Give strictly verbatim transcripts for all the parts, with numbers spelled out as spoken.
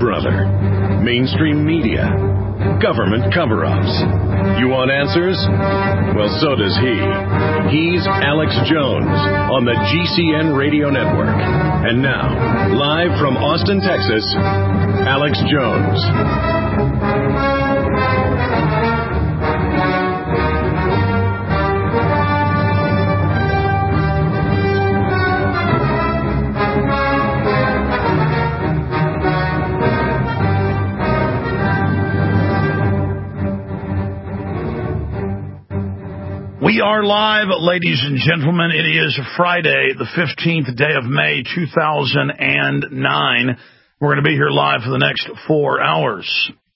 brother? Mainstream media? Government cover-ups? You want answers? Well, so does he. He's Alex Jones on the G C N Radio Network. And now, live from Austin, Texas, Alex Jones. We are live, ladies and gentlemen. It is Friday, the fifteenth day of May, two thousand nine. We're going to be here live for the next four hours.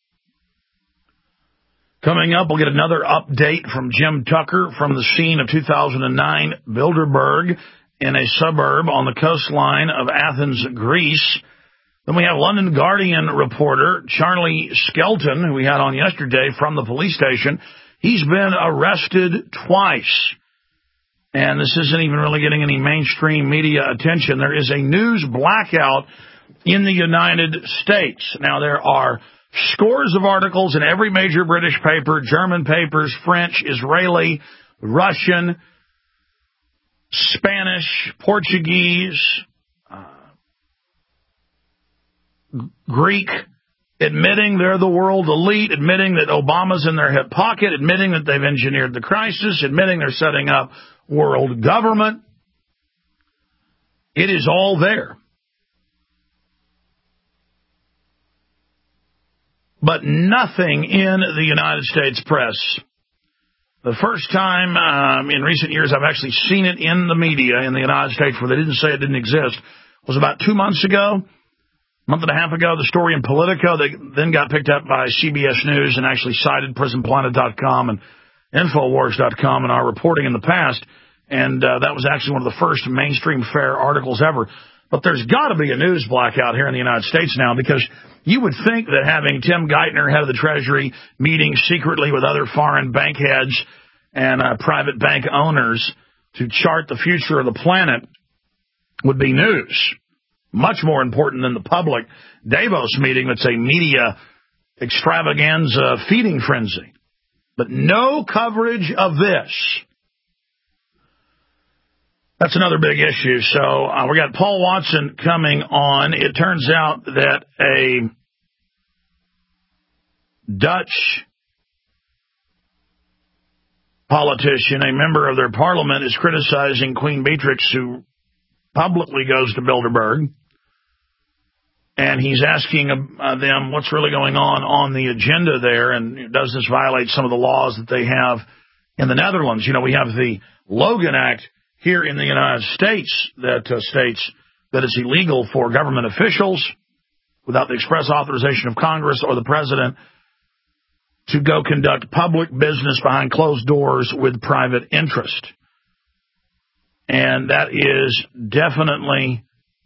Coming up, we'll get another update from Jim Tucker from the scene of two thousand nine Bilderberg in a suburb on the coastline of Athens, Greece. Then we have London Guardian reporter Charlie Skelton, who we had on yesterday from the police station. He's been arrested twice, and this isn't even really getting any mainstream media attention. There is a news blackout in the United States. Now, there are scores of articles in every major British paper, German papers, French, Israeli, Russian, Spanish, Portuguese, uh, Greek, admitting they're the world elite, admitting that Obama's in their hip pocket, admitting that they've engineered the crisis, admitting they're setting up world government. It is all there. But nothing in the United States press. The first time um, in recent years I've actually seen it in the media in the United States where they didn't say it didn't exist was about two months ago. month and a half ago, the story in Politico that then got picked up by C B S News and actually cited prison planet dot com and Infowars dot com in our reporting in the past. And uh, that was actually one of the first mainstream fair articles ever. But there's got to be a news blackout here in the United States now, because you would think that having Tim Geithner, head of the Treasury, meeting secretly with other foreign bank heads and uh, private bank owners to chart the future of the planet would be news. Much more important than the public Davos meeting that's a media extravaganza feeding frenzy. But no coverage of this. That's another big issue. So uh, we got Paul Watson coming on. It turns out that a Dutch politician, a member of their parliament, is criticizing Queen Beatrix, who publicly goes to Bilderberg, and he's asking uh, them what's really going on on the agenda there, and does this violate some of the laws that they have in the Netherlands? You know, we have the Logan Act here in the United States that uh, states that it's illegal for government officials, without the express authorization of Congress or the president, to go conduct public business behind closed doors with private interest. And that is definitely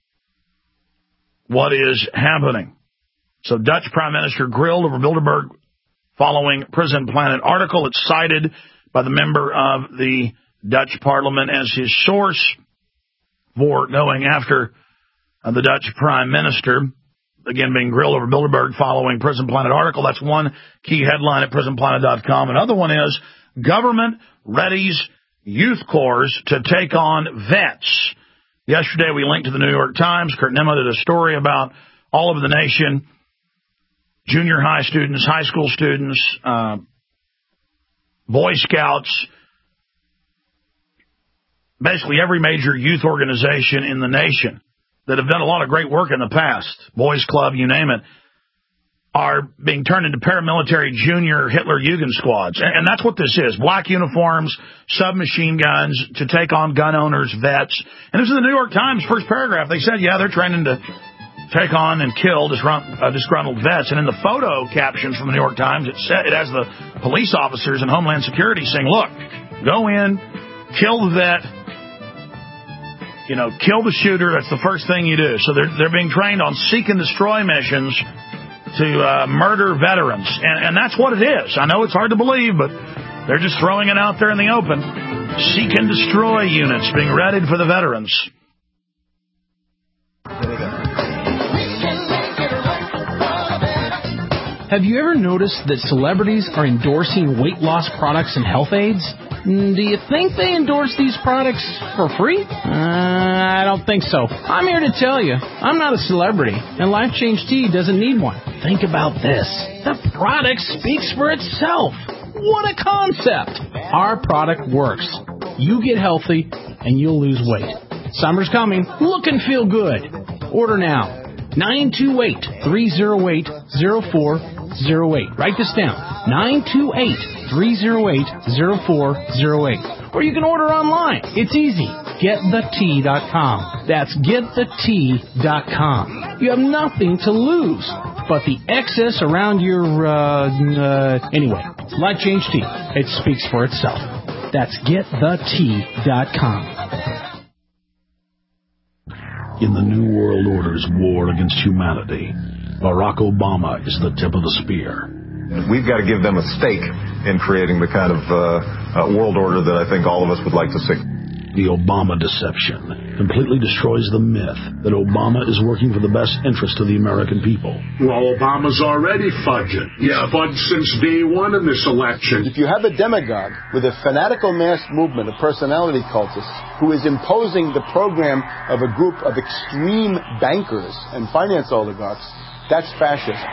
what is happening. So Dutch Prime Minister grilled over Bilderberg following Prison Planet article. It's cited by the member of the Dutch Parliament as his source for going after uh, the Dutch Prime Minister. Again, being grilled over Bilderberg following Prison Planet article. That's one key headline at prison planet dot com. Another one is government readies youth corps to take on vets. Yesterday, we linked to the New York Times. Kurt Nimmo did a story about all over the nation, junior high students, high school students, uh, Boy Scouts, basically every major youth organization in the nation that have done a lot of great work in the past, Boys Club, you name it, are being turned into paramilitary junior Hitler-Jugend squads. And, and that's what this is. Black uniforms, submachine guns to take on gun owners, vets. And this is the New York Times first paragraph. They said, yeah, they're training to take on and kill disgruntled, uh, disgruntled vets. And in the photo captions from the New York Times, it, said, it has the police officers and Homeland Security saying, look, go in, kill the vet, you know, kill the shooter. That's the first thing you do. So they're, they're being trained on seek and destroy missions to uh, murder veterans. And, and that's what it is. I know it's hard to believe, but they're just throwing it out there in the open. Seek and destroy units being readied for the veterans. Have you ever noticed that celebrities are endorsing weight loss products and health aids? Do you think they endorse these products for free? Uh, I don't think so. I'm here to tell you, I'm not a celebrity, and Life Change Tea doesn't need one. Think about this. The product speaks for itself. What a concept! Our product works. You get healthy, and you'll lose weight. Summer's coming. Look and feel good. Order now. nine two eight, three oh eight, oh four oh eight. Write this down. nine two eight, three oh eight, oh four oh eight. Or you can order online. It's easy. get the tea dot com. That's get the tea dot com. You have nothing to lose but the excess around your, uh, uh, anyway. Life Change Tea. It speaks for itself. That's get the tea dot com. In the New World Order's war against humanity, Barack Obama is the tip of the spear. We've got to give them a stake in creating the kind of uh, uh, world order that I think all of us would like to see. The Obama deception completely destroys the myth that Obama is working for the best interest of the American people. Well, Obama's already fudging. He's yeah. fudged since day one in this election. If you have a demagogue with a fanatical mass movement of personality cultists who is imposing the program of a group of extreme bankers and finance oligarchs, that's fascism.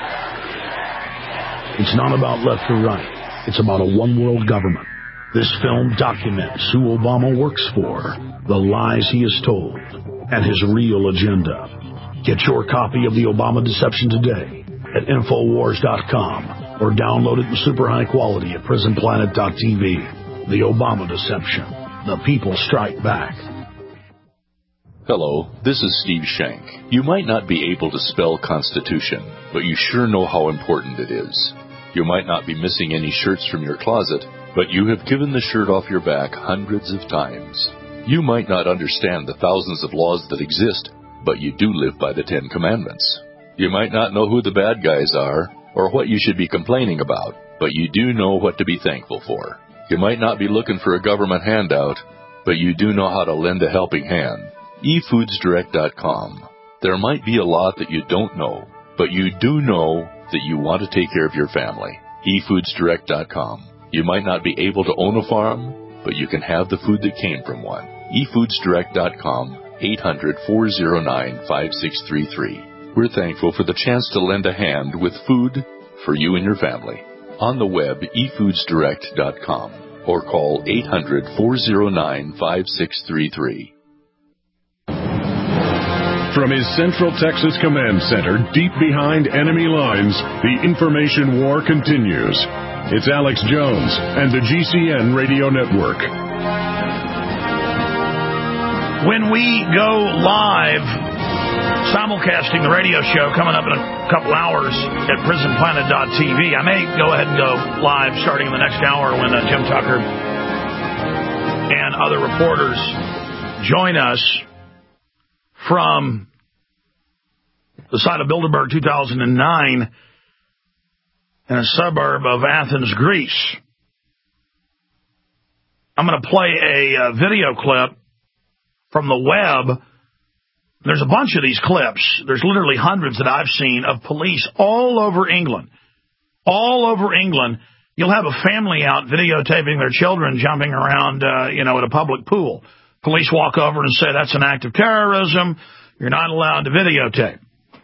It's not about left or right. It's about a one-world government. This film documents who Obama works for, the lies he has told, and his real agenda. Get your copy of The Obama Deception today at Infowars dot com or download it in super high quality at Prison Planet dot T V. The Obama Deception. The people strike back. Hello, this is Steve Shank. You might not be able to spell Constitution, but you sure know how important it is. You might not be missing any shirts from your closet, but you have given the shirt off your back hundreds of times. You might not understand the thousands of laws that exist, but you do live by the Ten Commandments. You might not know who the bad guys are or what you should be complaining about, but you do know what to be thankful for. You might not be looking for a government handout, but you do know how to lend a helping hand. e foods direct dot com. There might be a lot that you don't know, but you do know that you want to take care of your family. e foods direct dot com. You might not be able to own a farm, but you can have the food that came from one. e foods direct dot com, eight hundred, four oh nine, five six three three. We're thankful for the chance to lend a hand with food for you and your family. On the web, e foods direct dot com, or call eight hundred, four oh nine, five six three three. From his Central Texas Command Center, deep behind enemy lines, the information war continues. It's Alex Jones and the G C N Radio Network. When we go live, simulcasting the radio show coming up in a couple hours at prison planet dot T V, I may go ahead and go live starting in the next hour when uh, Jim Tucker and other reporters join us from the site of Bilderberg two thousand nine in a suburb of Athens, Greece. I'm going to play a uh, video clip from the web. There's a bunch of these clips. There's literally hundreds that I've seen of police all over England. All over England. You'll have a family out videotaping their children jumping around, uh, you know, at a public pool. Police walk over and say, that's an act of terrorism. You're not allowed to videotape.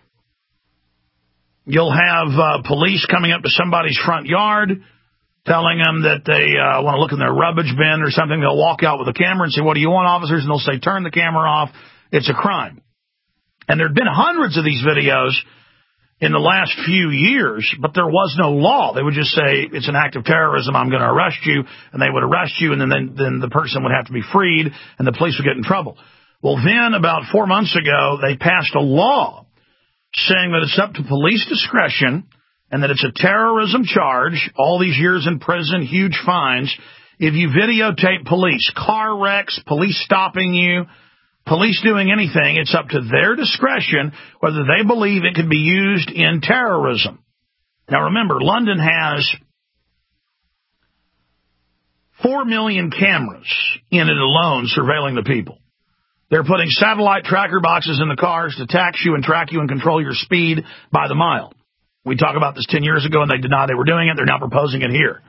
You'll have uh, police coming up to somebody's front yard, telling them that they uh, want to look in their rubbish bin or something. They'll walk out with a camera and say, what do you want, officers? And they'll say, turn the camera off. It's a crime. And there have been hundreds of these videos in the last few years, but there was no law. They would just say, it's an act of terrorism, I'm going to arrest you, and they would arrest you, and then, then, then the person would have to be freed, and the police would get in trouble. Well, then, about four months ago, they passed a law saying that it's up to police discretion and that it's a terrorism charge, all these years in prison, huge fines, if you videotape police, car wrecks, police stopping you, police doing anything. It's up to their discretion whether they believe it could be used in terrorism. Now, remember, London has four million cameras in it alone surveilling the people. They're putting satellite tracker boxes in the cars to tax you and track you and control your speed by the mile. We talked about this ten years ago, and they denied they were doing it. They're now proposing it here.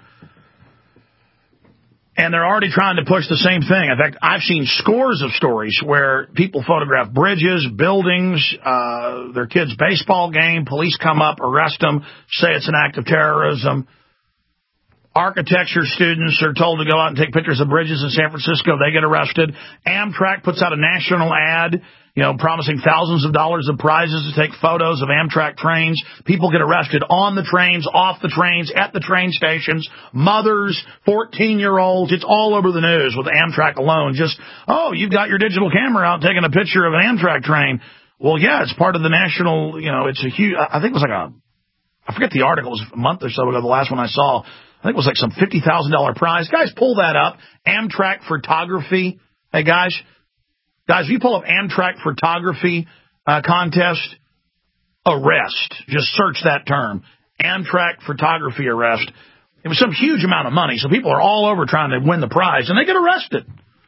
And they're already trying to push the same thing. In fact, I've seen scores of stories where people photograph bridges, buildings, uh, their kids' baseball game, police come up, arrest them, say it's an act of terrorism. Architecture students are told to go out and take pictures of bridges in San Francisco. They get arrested. Amtrak puts out a national ad, you know, promising thousands of dollars of prizes to take photos of Amtrak trains. People get arrested on the trains, off the trains, at the train stations. Mothers, fourteen-year-olds. It's all over the news with Amtrak alone. Just, oh, you've got your digital camera out taking a picture of an Amtrak train. Well, yeah, it's part of the national, you know, it's a huge, I think it was like a, I forget the article. It was a month or so ago, the last one I saw. I think it was like some fifty thousand dollars prize. Guys, pull that up. Amtrak photography. Hey, guys. Guys, if you pull up Amtrak photography uh, contest, arrest. Just search that term. Amtrak photography arrest. It was some huge amount of money, so people are all over trying to win the prize, and they get arrested.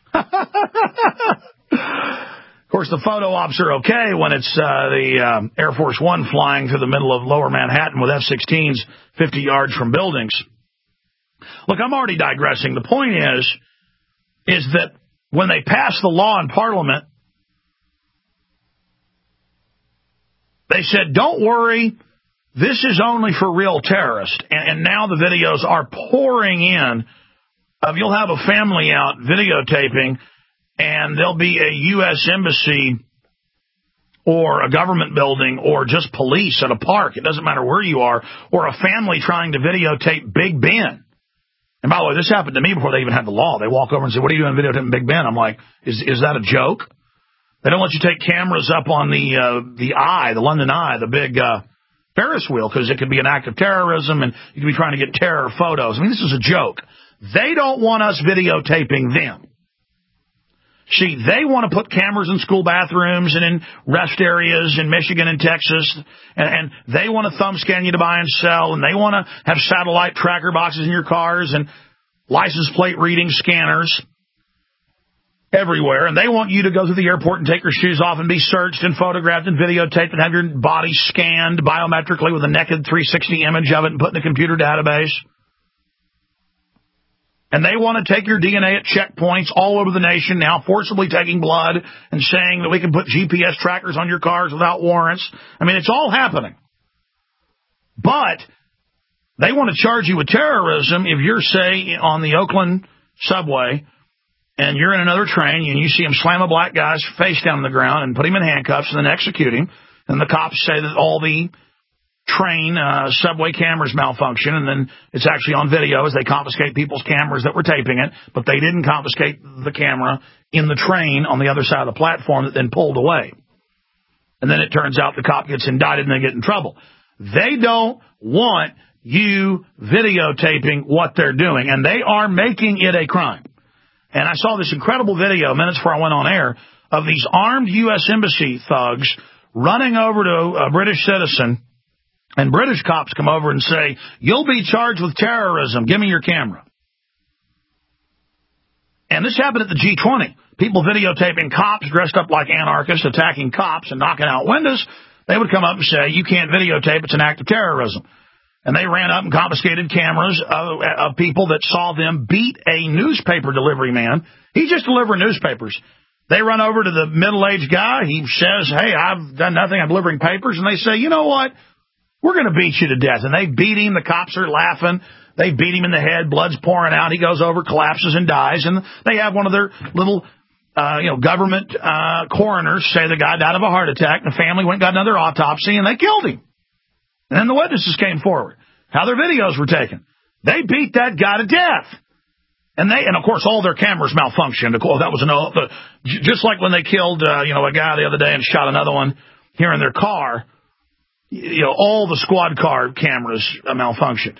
Of course, the photo ops are okay when it's uh, the um, Air Force One flying through the middle of lower Manhattan with F sixteens fifty yards from buildings. Look, I'm already digressing. The point is, is that when they pass the law in Parliament, they said, don't worry, this is only for real terrorists. And, and now the videos are pouring in of you'll have a family out videotaping, and there'll be a U S embassy or a government building or just police at a park. It doesn't matter where you are, or a family trying to videotape Big Ben. And by the way, this happened to me before they even had the law. They walk over and say, what are you doing videotaping Big Ben? I'm like, is is that a joke? They don't let you take cameras up on the uh, the Eye, the London Eye, the big uh, Ferris wheel, because it could be an act of terrorism and you could be trying to get terror photos. I mean, this is a joke. They don't want us videotaping them. See, they want to put cameras in school bathrooms and in rest areas in Michigan and Texas, and, and they want to thumb scan you to buy and sell, and they want to have satellite tracker boxes in your cars and license plate reading scanners everywhere, and they want you to go through the airport and take your shoes off and be searched and photographed and videotaped and have your body scanned biometrically with a naked three sixty image of it and put in a computer database. And they want to take your D N A at checkpoints all over the nation now, forcibly taking blood and saying that we can put G P S trackers on your cars without warrants. I mean, it's all happening. But they want to charge you with terrorism if you're, say, on the Oakland subway and you're in another train and you see him slam a black guy's face down on the ground and put him in handcuffs and then execute him. And the cops say that all the train uh, subway cameras malfunction, and then it's actually on video as they confiscate people's cameras that were taping it, but they didn't confiscate the camera in the train on the other side of the platform that then pulled away. And then it turns out the cop gets indicted and they get in trouble. They don't want you videotaping what they're doing, and they are making it a crime. And I saw this incredible video minutes before I went on air of these armed U S embassy thugs running over to a British citizen. And British cops come over and say, you'll be charged with terrorism. Give me your camera. And this happened at the G twenty. People videotaping cops dressed up like anarchists attacking cops and knocking out windows. They would come up and say, you can't videotape. It's an act of terrorism. And they ran up and confiscated cameras of, of people that saw them beat a newspaper delivery man. He's just delivering newspapers. They run over to the middle-aged guy. He says, hey, I've done nothing. I'm delivering papers. And they say, you know what? We're going to beat you to death. And they beat him. The cops are laughing. They beat him in the head. Blood's pouring out. He goes over, collapses, and dies. And they have one of their little, uh, you know, government uh, coroners say the guy died of a heart attack. The family went and got another autopsy, and they killed him. And then the witnesses came forward. How their videos were taken. They beat that guy to death. And they, and of course, all their cameras malfunctioned. Of course, that was an, uh, just like when they killed, uh, you know, a guy the other day and shot another one here in their car. You know, all the squad car cameras uh, malfunctioned.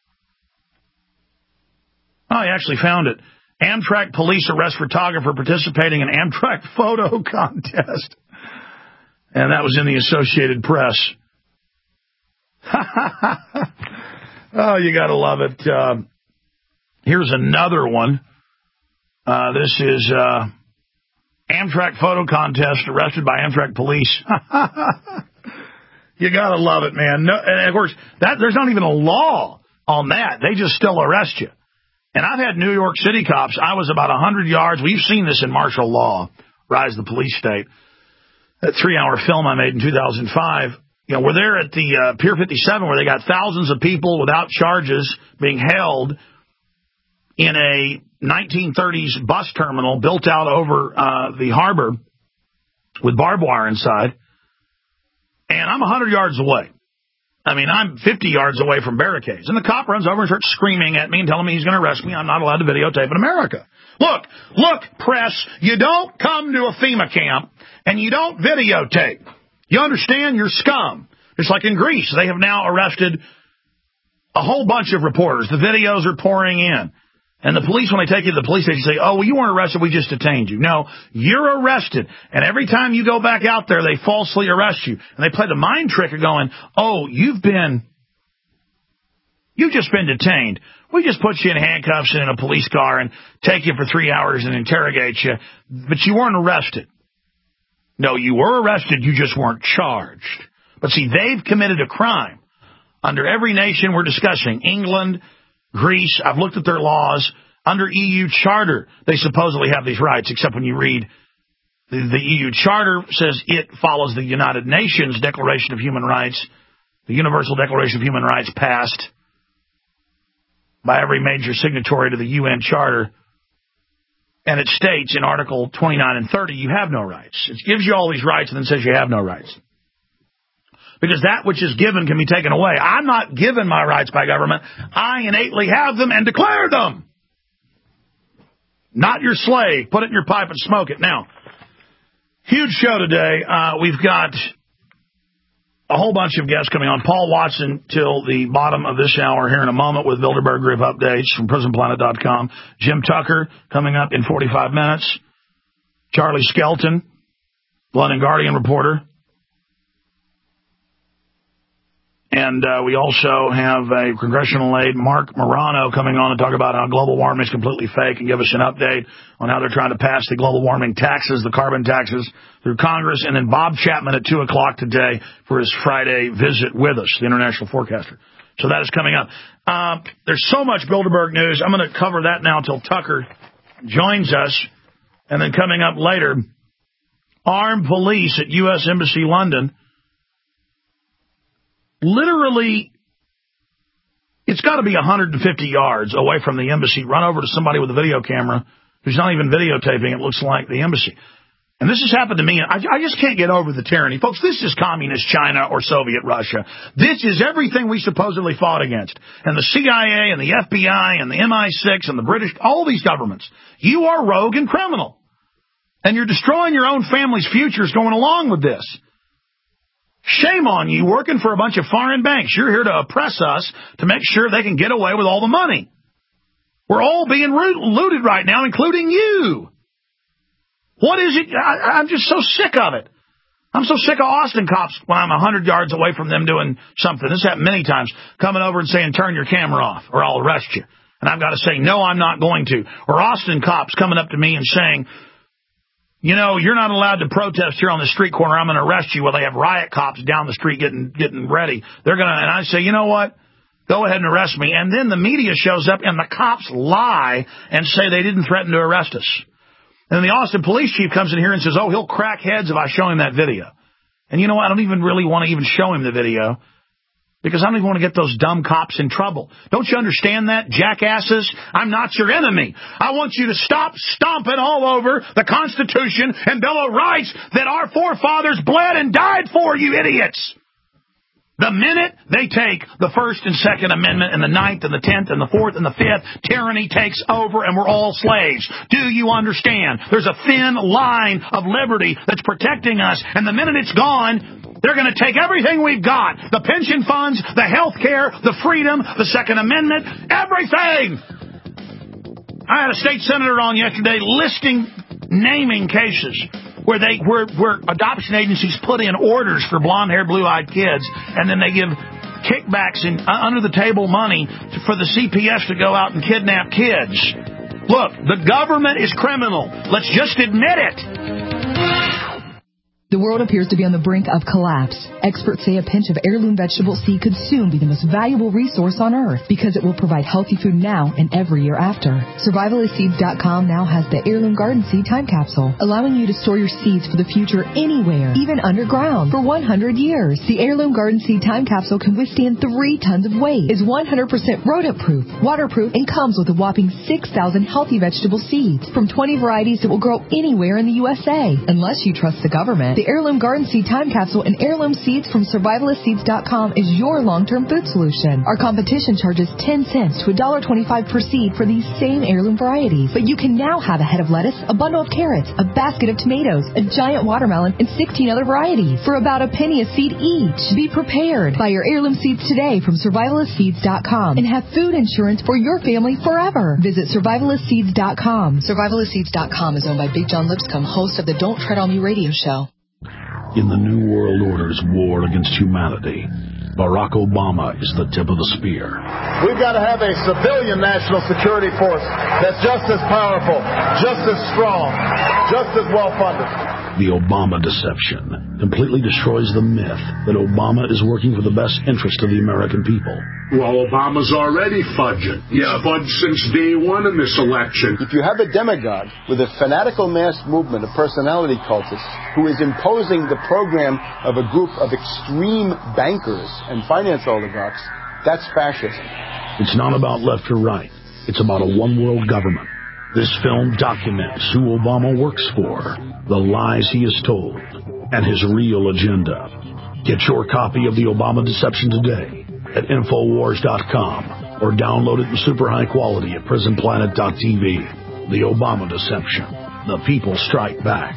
Oh, I actually found it. Amtrak police arrest photographer participating in Amtrak photo contest. And that was in the Associated Press. Oh, you got to love it. Uh, here's another one. Uh, this is uh, Amtrak photo contest arrested by Amtrak police. You got to love it, man. No, and, of course, that there's not even a law on that. They just still arrest you. And I've had New York City cops. I was about one hundred yards. We've seen this in martial law, Rise of the Police State, that three-hour film I made in two thousand five. You know, we're there at the uh, Pier fifty-seven where they got thousands of people without charges being held in a nineteen thirties bus terminal built out over uh, the harbor with barbed wire inside. And I'm one hundred yards away. I mean, I'm fifty yards away from barricades. And the cop runs over and starts screaming at me and telling me he's going to arrest me. I'm not allowed to videotape in America. Look, look, press, you don't come to a FEMA camp and you don't videotape. You understand? You're scum. Just like in Greece, they have now arrested a whole bunch of reporters. The videos are pouring in. And the police, when they take you to the police station, say, oh, well, you weren't arrested, we just detained you. No, you're arrested. And every time you go back out there, they falsely arrest you. And they play the mind trick of going, oh, you've been, you've just been detained. We just put you in handcuffs and in a police car and take you for three hours and interrogate you. But you weren't arrested. No, you were arrested, you just weren't charged. But see, they've committed a crime. Under every nation we're discussing, England, Greece, I've looked at their laws. Under E U Charter, they supposedly have these rights, except when you read the, the E U Charter says it follows the United Nations Declaration of Human Rights, the Universal Declaration of Human Rights passed by every major signatory to the U N Charter. And it states in Article twenty-nine and thirty, you have no rights. It gives you all these rights and then says you have no rights. Because that which is given can be taken away. I'm not given my rights by government. I innately have them and declare them. Not your slave. Put it in your pipe and smoke it. Now, huge show today. Uh, we've got a whole bunch of guests coming on. Paul Watson till the bottom of this hour here in a moment with Bilderberg Group updates from prison planet dot com. Jim Tucker coming up in forty-five minutes. Charlie Skelton, London Guardian reporter. And uh, we also have a congressional aide, Mark Morano, coming on to talk about how global warming is completely fake and give us an update on how they're trying to pass the global warming taxes, the carbon taxes, through Congress. And then Bob Chapman at two o'clock today for his Friday visit with us, the international forecaster. So that is coming up. Uh, there's so much Bilderberg news. I'm going to cover that now until Tucker joins us. And then coming up later, armed police at U S Embassy London. Literally, it's got to be one hundred fifty yards away from the embassy. Run over to somebody with a video camera who's not even videotaping. It looks like the embassy. And this has happened to me. I, I just can't get over the tyranny. Folks, this is communist China or Soviet Russia. This is everything we supposedly fought against. And the C I A and the F B I and the M I six and the British, all these governments. You are rogue and criminal. And you're destroying your own family's futures going along with this. Shame on you working for a bunch of foreign banks. You're here to oppress us to make sure they can get away with all the money. We're all being looted right now, including you. What is it? I, I'm just so sick of it. I'm so sick of Austin cops when I'm one hundred yards away from them doing something. This happened many times, coming over and saying, turn your camera off or I'll arrest you. And I've got to say, no, I'm not going to. Or Austin cops coming up to me and saying, you know, you're not allowed to protest here on the street corner. I'm going to arrest you. Well, they have riot cops down the street getting getting ready. They're going to, and I say, you know what? Go ahead and arrest me. And then the media shows up and the cops lie and say they didn't threaten to arrest us. And the Austin police chief comes in here and says, oh, he'll crack heads if I show him that video. And you know what? I don't even really want to even show him the video. Because I don't even want to get those dumb cops in trouble. Don't you understand that, jackasses? I'm not your enemy. I want you to stop stomping all over the Constitution and Bill of Rights that our forefathers bled and died for, you idiots. The minute they take the First and Second Amendment and the Ninth and the Tenth and the Fourth and the Fifth, tyranny takes over and we're all slaves. Do you understand? There's a thin line of liberty that's protecting us, and the minute it's gone, they're going to take everything we've got. The pension funds, the health care, the freedom, the Second Amendment, everything. I had a state senator on yesterday listing, naming cases where they where, where adoption agencies put in orders for blonde-haired, blue-eyed kids, and then they give kickbacks and uh, under-the-table money to, for the C P S to go out and kidnap kids. Look, the government is criminal. Let's just admit it. The world appears to be on the brink of collapse. Experts say a pinch of heirloom vegetable seed could soon be the most valuable resource on Earth because it will provide healthy food now and every year after. Survivalist Seeds dot com now has the Heirloom Garden Seed Time Capsule, allowing you to store your seeds for the future anywhere, even underground, for one hundred years. The Heirloom Garden Seed Time Capsule can withstand three tons of weight, is one hundred percent rodent-proof, waterproof, and comes with a whopping six thousand healthy vegetable seeds from twenty varieties that will grow anywhere in the U S A. Unless you trust the government, the Heirloom Garden Seed Time Capsule and heirloom seeds from Survivalist Seeds dot com is your long-term food solution. Our competition charges ten cents to one dollar twenty-five per seed for these same heirloom varieties. But you can now have a head of lettuce, a bundle of carrots, a basket of tomatoes, a giant watermelon, and sixteen other varieties for about a penny a seed each. Be prepared. Buy your heirloom seeds today from Survivalist Seeds dot com and have food insurance for your family forever. Visit Survivalist Seeds dot com. Survivalist Seeds dot com is owned by Big John Lipscomb, host of the Don't Tread on Me radio show. In the New World Order's war against humanity, Barack Obama is the tip of the spear. We've got to have a civilian national security force that's just as powerful, just as strong, just as well-funded. The Obama deception completely destroys the myth that Obama is working for the best interest of the American people. Well, Obama's already fudging. He's yeah. fudged since day one in this election. If you have a demagogue with a fanatical mass movement of personality cultists who is imposing the program of a group of extreme bankers and finance oligarchs, that's fascism. It's not about left or right. It's about a one-world government. This film documents who Obama works for, the lies he has told, and his real agenda. Get your copy of The Obama Deception today at Infowars dot com or download it in super high quality at Prison Planet dot T V. The Obama Deception. The people strike back.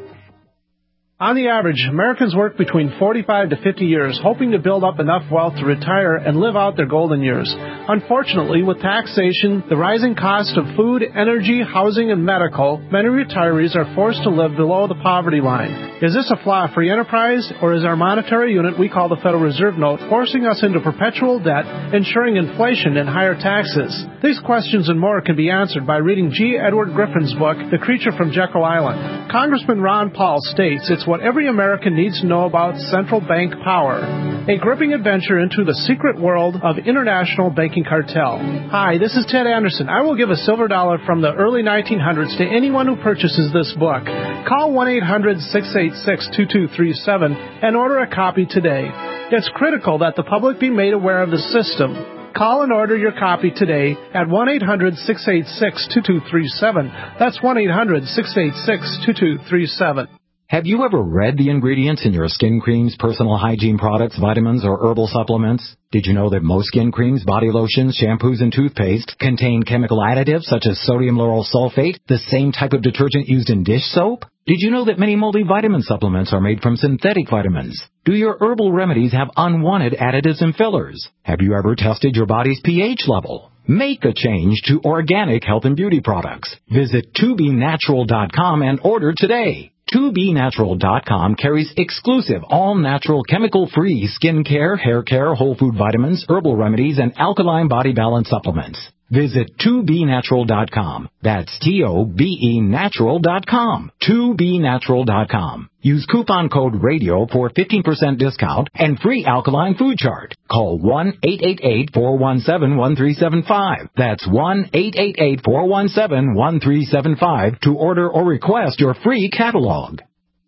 On the average, Americans work between forty-five to fifty years, hoping to build up enough wealth to retire and live out their golden years. Unfortunately, with taxation, the rising cost of food, energy, housing, and medical, many retirees are forced to live below the poverty line. Is this a flaw free enterprise, or is our monetary unit we call the Federal Reserve Note forcing us into perpetual debt, ensuring inflation and higher taxes? These questions and more can be answered by reading G. Edward Griffin's book, The Creature from Jekyll Island. Congressman Ron Paul states it's what every American needs to know about central bank power. A gripping adventure into the secret world of international banking cartel. Hi, this is Ted Anderson. I will give a silver dollar from the early nineteen hundreds to anyone who purchases this book. Call one eight hundred six eight six two two three seven and order a copy today. It's critical that the public be made aware of the system. Call and order your copy today at one eight hundred six eight six two two three seven. That's one eight hundred six eight six two two three seven. Have you ever read the ingredients in your skin creams, personal hygiene products, vitamins, or herbal supplements? Did you know that most skin creams, body lotions, shampoos, and toothpaste contain chemical additives such as sodium lauryl sulfate, the same type of detergent used in dish soap? Did you know that many multivitamin supplements are made from synthetic vitamins? Do your herbal remedies have unwanted additives and fillers? Have you ever tested your body's pH level? Make a change to organic health and beauty products. Visit two B natural dot com and order today. two B natural dot com carries exclusive, all-natural, chemical-free skincare, hair care, whole food vitamins, herbal remedies, and alkaline body balance supplements. Visit two B natural dot com. That's T O B E natural dot com. two B natural dot com. Use coupon code RADIO for fifteen percent discount and free alkaline food chart. Call one eight eight eight four one seven one three seven five. That's one eight eight eight four one seven one three seven five to order or request your free catalog.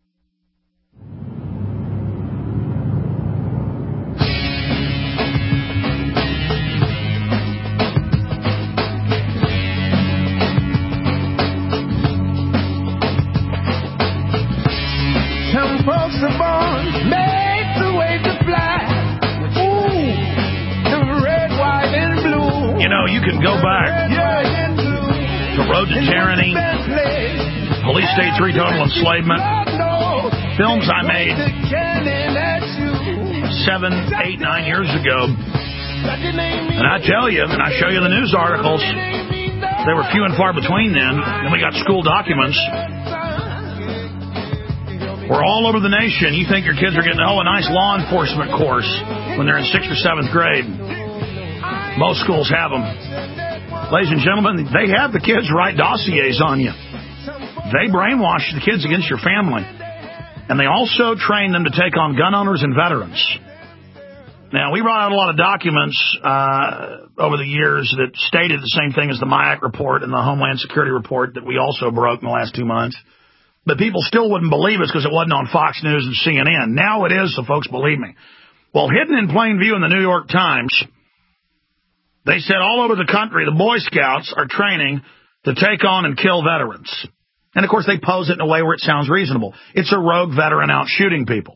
Folks are born, made the way to fly. Ooh, red, white, and blue. You know, you can go back to Road to Tyranny, Police State's Total Enslavement, films I made seven, eight, nine years ago. And I tell you, and I show you the news articles, they were few and far between then. Then we got school documents. We're all over the nation. You think your kids are getting, oh, a nice law enforcement course when they're in sixth or seventh grade. Most schools have them. Ladies and gentlemen, they have the kids write dossiers on you. They brainwash the kids against your family. And they also train them to take on gun owners and veterans. Now, we brought out a lot of documents uh, over the years that stated the same thing as the MIAC report and the Homeland Security report that we also broke in the last two months. But people still wouldn't believe us because it wasn't on Fox News and C N N. Now it is, so folks believe me. Well, hidden in plain view in the New York Times, they said all over the country the Boy Scouts are training to take on and kill veterans. And, of course, they pose it in a way where it sounds reasonable. It's a rogue veteran out shooting people.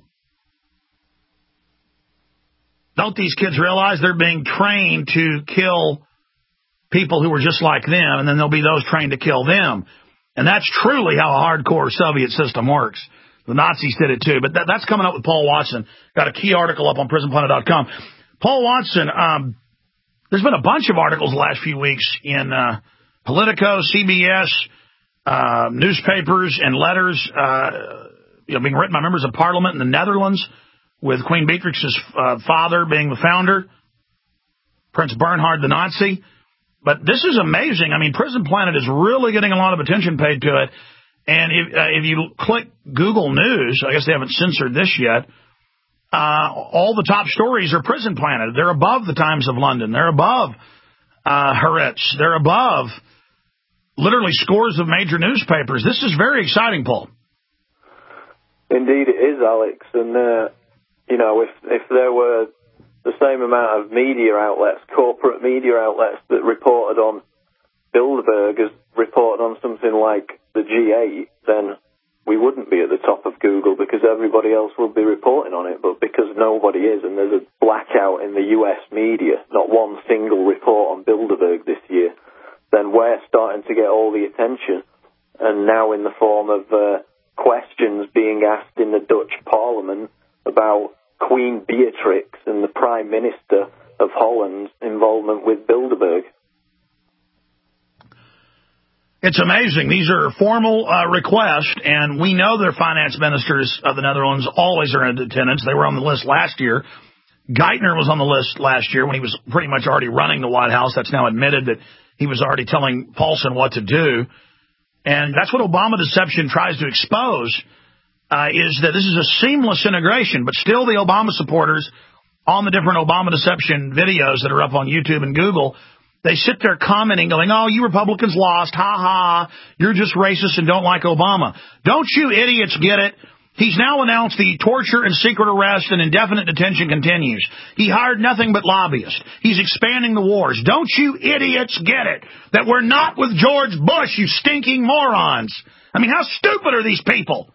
Don't these kids realize they're being trained to kill people who are just like them, and then there'll be those trained to kill them? And that's truly how a hardcore Soviet system works. The Nazis did it too. But that, that's coming up with Paul Watson. Got a key article up on prison planet dot com. Paul Watson, um, there's been a bunch of articles the last few weeks in uh, Politico, C B S, uh, newspapers, and letters uh, you know, being written by members of parliament in the Netherlands, with Queen Beatrix's uh, father being the founder, Prince Bernhard the Nazi. But this is amazing. I mean, Prison Planet is really getting a lot of attention paid to it. And if, uh, if you click Google News, I guess they haven't censored this yet, uh, all the top stories are Prison Planet. They're above the Times of London. They're above uh, Haaretz. They're above literally scores of major newspapers. This is very exciting, Paul. Indeed it is, Alex. And, uh, you know, if, if there were the same amount of media outlets, corporate media outlets that reported on Bilderberg as reported on something like the G eight, then we wouldn't be at the top of Google because everybody else would be reporting on it. But because nobody is, and there's a blackout in the U S media, not one single report on Bilderberg this year, then we're starting to get all the attention. And now in the form of uh, questions being asked in the Dutch Parliament about Queen Beatrix and the Prime Minister of Holland's involvement with Bilderberg. It's amazing. These are formal uh, requests, and we know their finance ministers of the Netherlands always are in attendance. They were on the list last year. Geithner was on the list last year when he was pretty much already running the White House. That's now admitted that he was already telling Paulson what to do. And that's what Obama deception tries to expose, uh, is that this is a seamless integration. But still the Obama supporters on the different Obama deception videos that are up on YouTube and Google, they sit there commenting, going, oh, you Republicans lost, ha-ha, you're just racist and don't like Obama. Don't you idiots get it? He's now announced the torture and secret arrest and indefinite detention continues. He hired nothing but lobbyists. He's expanding the wars. Don't you idiots get it? That we're not with George Bush, you stinking morons. I mean, how stupid are these people?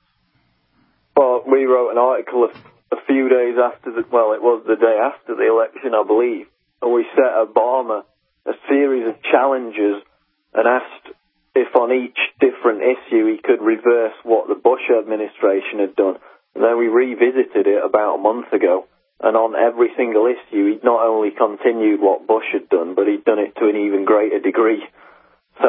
Well, we wrote an article a, a few days after the, well, it was the day after the election, I believe, and we set Obama a series of challenges and asked if on each different issue he could reverse what the Bush administration had done. And then we revisited it about a month ago, and on every single issue he'd not only continued what Bush had done, but he'd done it to an even greater degree. So,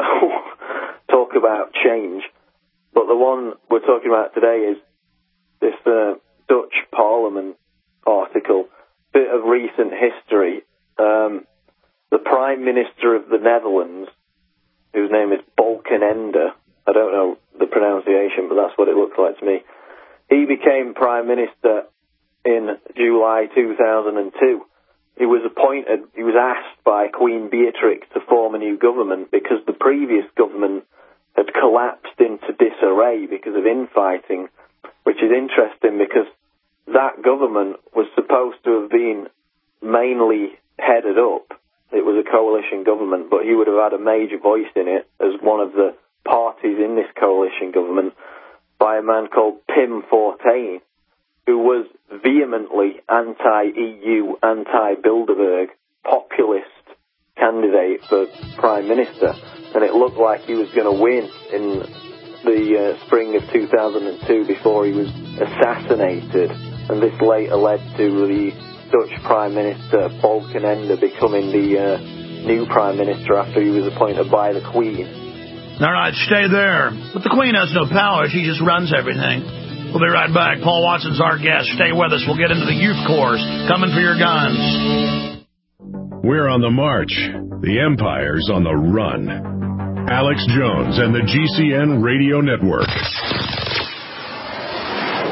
talk about change. But the one we're talking about today is this uh, Dutch Parliament article, bit of recent history. Um, the Prime Minister of the Netherlands, whose name is Balkenende, I don't know the pronunciation, but that's what it looks like to me. He became Prime Minister in July two thousand two. He was appointed, he was asked by Queen Beatrix to form a new government because the previous government had collapsed into disarray because of infighting, which is interesting because that government was supposed to have been mainly headed up. It was a coalition government, but he would have had a major voice in it as one of the parties in this coalition government by a man called Pim Fortuyn, who was vehemently anti-E U, anti-Bilderberg, populist candidate for Prime Minister. And it looked like he was going to win in the uh, spring of two thousand two before he was assassinated. And this later led to the Dutch Prime Minister Balkenende becoming the uh, new Prime Minister after he was appointed by the Queen. All right, stay there. But the Queen has no power. She just runs everything. We'll be right back. Paul Watson's our guest. Stay with us. We'll get into the youth course. Coming for your guns. We're on the march. The Empire's on the run. Alex Jones and the G C N Radio Network.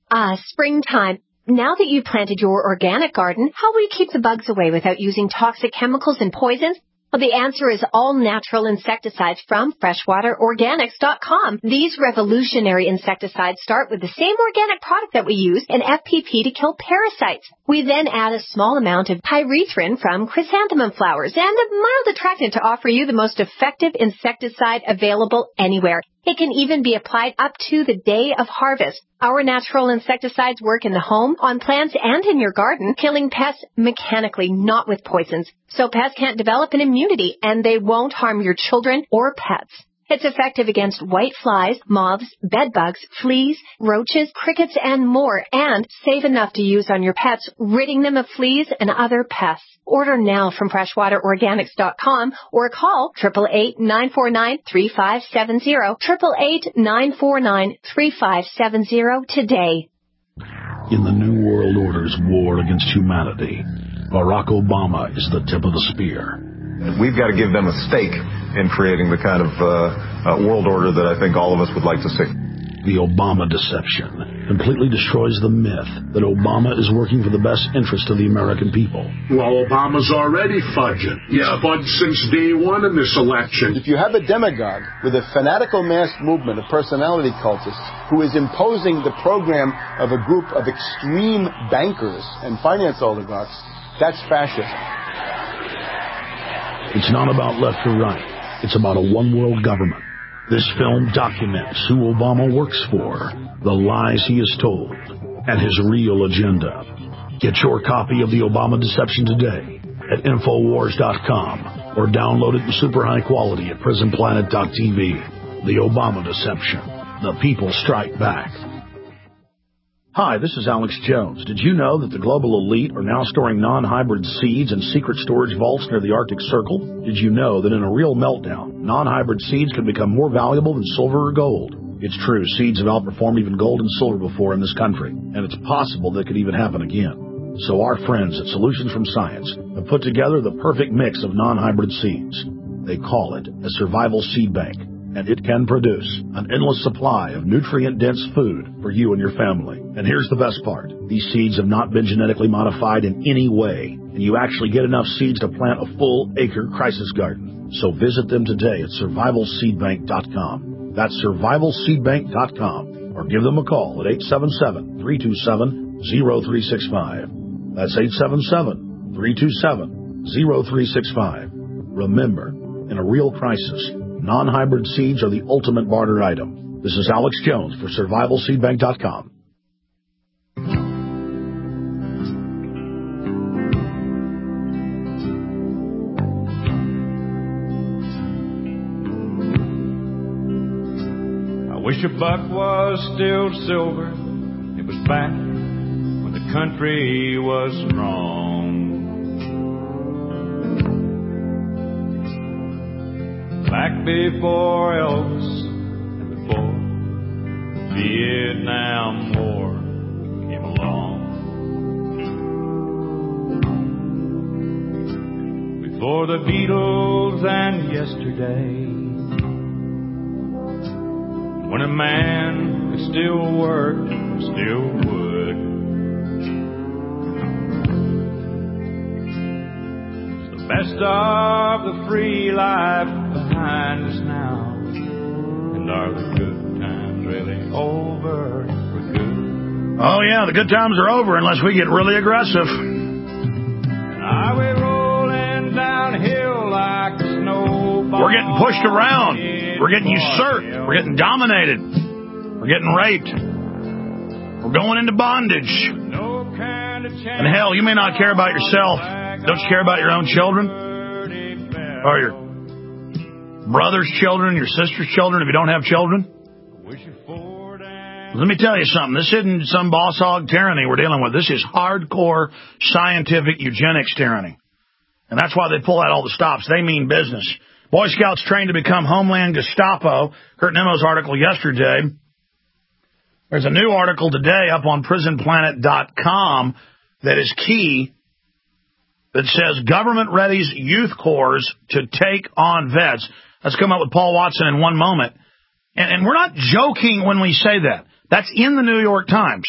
Ah, springtime. Now that you've planted your organic garden, how will you keep the bugs away without using toxic chemicals and poisons? Well, the answer is all natural insecticides from freshwater organics dot com. These revolutionary insecticides start with the same organic product that we use in F P P to kill parasites. We then add a small amount of pyrethrin from chrysanthemum flowers and a mild attractant to offer you the most effective insecticide available anywhere. It can even be applied up to the day of harvest. Our natural insecticides work in the home, on plants, and in your garden, killing pests mechanically, not with poisons. So pests can't develop an immunity, and they won't harm your children or pets. It's effective against white flies, moths, bedbugs, fleas, roaches, crickets, and more, and safe enough to use on your pets, ridding them of fleas and other pests. Order now from freshwater organics dot com or call eight eight eight, nine four nine, three five seven zero, eight eight eight, nine four nine, three five seven zero today. In the New World Order's war against humanity, Barack Obama is the tip of the spear. We've got to give them a stake in creating the kind of uh, uh, world order that I think all of us would like to see. The Obama deception completely destroys the myth that Obama is working for the best interest of the American people. Well, Obama's already fudging. Yeah, fudged since day one in this election. If you have a demagogue with a fanatical mass movement of personality cultists who is imposing the program of a group of extreme bankers and finance oligarchs, that's fascism. It's not about left or right. It's about a one-world government. This film documents who Obama works for, the lies he has told, and his real agenda. Get your copy of The Obama Deception today at Infowars dot com or download it in super high quality at Prison Planet dot T V. The Obama Deception. The people strike back. Hi, this is Alex Jones. Did you know that the global elite are now storing non-hybrid seeds in secret storage vaults near the Arctic Circle? Did you know that in a real meltdown, non-hybrid seeds can become more valuable than silver or gold? It's true, seeds have outperformed even gold and silver before in this country, and it's possible that could even happen again. So our friends at Solutions from Science have put together the perfect mix of non-hybrid seeds. They call it a survival seed bank, and it can produce an endless supply of nutrient-dense food for you and your family. And here's the best part. These seeds have not been genetically modified in any way, and you actually get enough seeds to plant a full-acre crisis garden. So visit them today at survival seed bank dot com. That's survival seed bank dot com. Or give them a call at eight seven seven, three two seven, zero three six five. That's eight seven seven, three two seven, zero three six five. Remember, in a real crisis, non-hybrid seeds are the ultimate barter item. This is Alex Jones for survival seed bank dot com. I wish a buck was still silver. It was back when the country was strong. Back before Elvis and before the Vietnam War came along. Before the Beatles and yesterday, when a man could still work and still would. It's the best of the free life behind us now. And are the good times really over for good? Oh, yeah, the good times are over unless we get really aggressive. And are we rolling downhill like a snowball? We're getting pushed around. We're getting usurped. We're getting dominated. We're getting raped. We're going into bondage. And hell, you may not care about yourself. Don't you care about your own children? Or your brother's children, your sister's children, if you don't have children? Let me tell you something. This isn't some boss hog tyranny we're dealing with. This is hardcore scientific eugenics tyranny. And that's why they pull out all the stops. They mean business. Boy Scouts trained to become Homeland Gestapo. Kurt Nemo's article yesterday. There's a new article today up on prison planet dot com that is key that says government readies youth corps to take on vets. Let's come up with Paul Watson in one moment. And, and we're not joking when we say that. That's in the New York Times.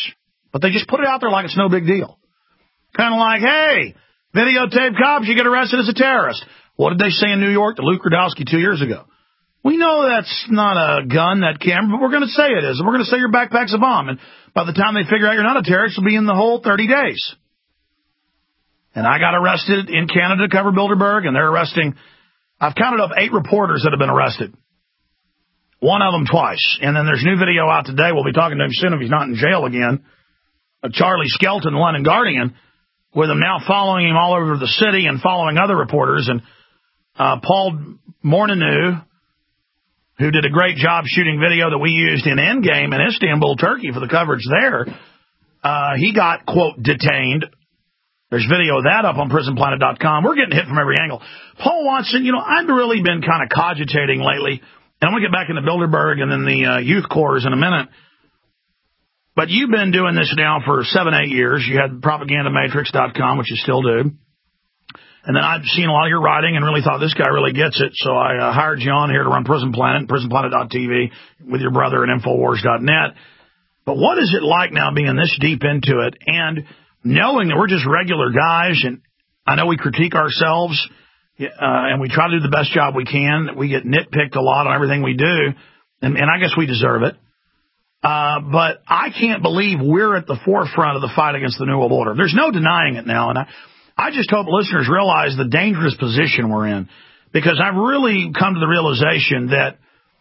But they just put it out there like it's no big deal. Kind of like, hey, videotape cops, you get arrested as a terrorist. What did they say in New York to Luke Rudowski two years ago? We know that's not a gun, that camera, but we're going to say it is. And we're going to say your backpack's a bomb. And by the time they figure out you're not a terrorist, you'll be in the hole thirty days. And I got arrested in Canada to cover Bilderberg, and they're arresting, I've counted up eight reporters that have been arrested. One of them twice. And then there's new video out today. We'll be talking to him soon if he's not in jail again. Of Charlie Skelton, the London Guardian, with them now following him all over the city and following other reporters. And uh, Paul Morneau, who did a great job shooting video that we used in Endgame in Istanbul, Turkey, for the coverage there, uh, he got, quote, detained. There's video of that up on prison planet dot com. We're getting hit from every angle. Paul Watson, you know, I've really been kind of cogitating lately, and I'm going to get back into Bilderberg and then the uh, youth corps in a minute. But you've been doing this now for seven, eight years. You had propaganda matrix dot com, which you still do. And then I've seen a lot of your writing and really thought this guy really gets it. So I uh, hired you on here to run Prison Planet, prison planet dot t v, with your brother at infowars dot net. But what is it like now being this deep into it and knowing that we're just regular guys? And I know we critique ourselves, uh, and we try to do the best job we can. We get nitpicked a lot on everything we do, and, and I guess we deserve it. Uh, but I can't believe we're at the forefront of the fight against the New World Order. There's no denying it now, and I, I just hope listeners realize the dangerous position we're in, because I've really come to the realization that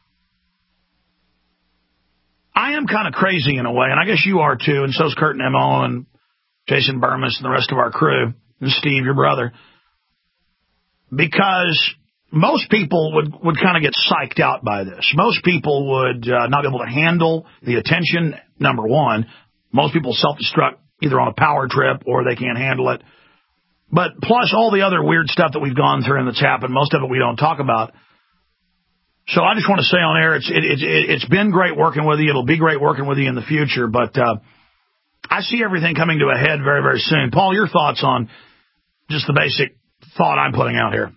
I am kind of crazy in a way, and I guess you are too, and so's Kurt Nemo and Jason Burmis and the rest of our crew, and Steve, your brother, because most people would, would kind of get psyched out by this. Most people would uh, not be able to handle the attention, number one. Most people self-destruct either on a power trip or they can't handle it. But plus all the other weird stuff that we've gone through and that's happened, most of it we don't talk about. So I just want to say on air, it's, it, it, it, it's been great working with you. It'll be great working with you in the future. But uh, I see everything coming to a head very, very soon. Paul, your thoughts on just the basic thought I'm putting out here?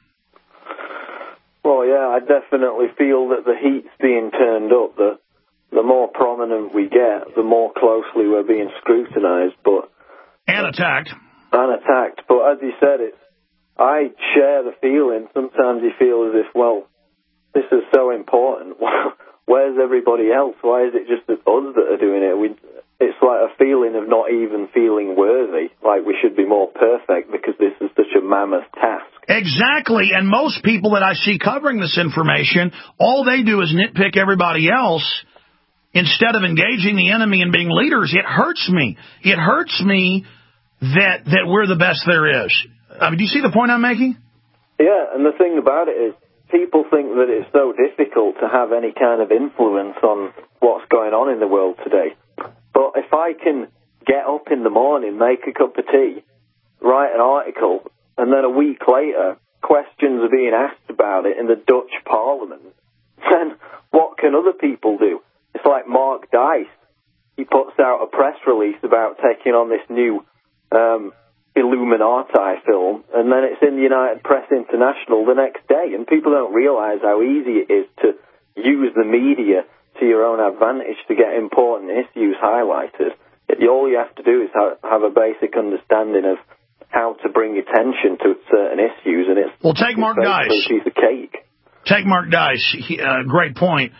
Well, yeah, I definitely feel that the heat's being turned up. The the more prominent we get, the more closely we're being scrutinized. But and attacked. And attacked. But as you said, it's, I share the feeling. Sometimes you feel as if, well, this is so important. Where's everybody else? Why is it just us that are doing it? We, it's like a feeling of not even feeling worthy, like we should be more perfect because this is such a mammoth task. Exactly, and most people that I see covering this information, all they do is nitpick everybody else instead of engaging the enemy and being leaders. It hurts me. It hurts me that that we're the best there is. I mean, do you see the point I'm making? Yeah, and the thing about it is people think that it's so difficult to have any kind of influence on what's going on in the world today. But if I can get up in the morning, make a cup of tea, write an article, and then a week later, questions are being asked about it in the Dutch Parliament, then what can other people do? It's like Mark Dice. He puts out a press release about taking on this new um, Illuminati film, and then it's in the United Press International the next day, and people don't realize how easy it is to use the media to your own advantage to get important issues highlighted. All you have to do is have a basic understanding of how to bring attention to certain issues, and it's well. Take Mark Dice. A piece of cake. Take Mark Dice. He, uh, great point.